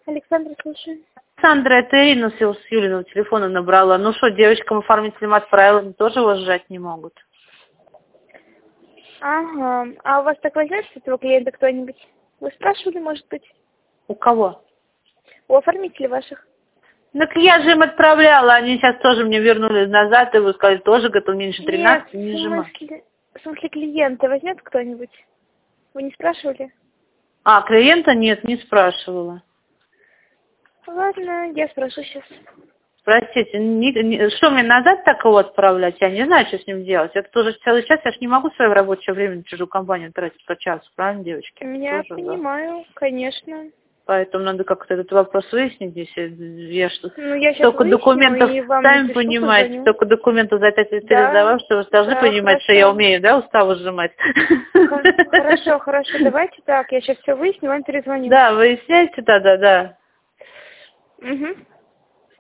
Александра, слушаю. Александра, это Ирина с Юлиного телефона набрала. Ну что, девочкам оформителям отправила, они тоже вас сжать не могут. Ага. А у вас так возьмет с этого клиента кто-нибудь? Вы спрашивали, может быть? У кого? У оформителей ваших. Так я же им отправляла, они сейчас тоже мне вернули назад, и вы сказали, тоже готов меньше 13, не сжимать. В смысле клиента возьмет кто-нибудь? Вы не спрашивали? А, клиента нет, не спрашивала. Ладно, я спрошу сейчас. Простите, что мне назад такого отправлять? Я не знаю, что с ним делать. Это тоже целый час, я же не могу свое рабочее время на чужую компанию тратить по часу, правильно, девочки? Я Тоже, понимаю, да. Конечно. Поэтому надо как-то этот вопрос выяснить здесь. Я что, я столько документов, и вам сами напишу, понимаете, позвоню. столько документов за 5 лет Да. пересдавав, что вы должны понимать, хорошо. что я умею, да, уставы сжимать. Хорошо, давайте так, я сейчас все выясню, вам перезвоню. Да, выясняйте, да. Угу.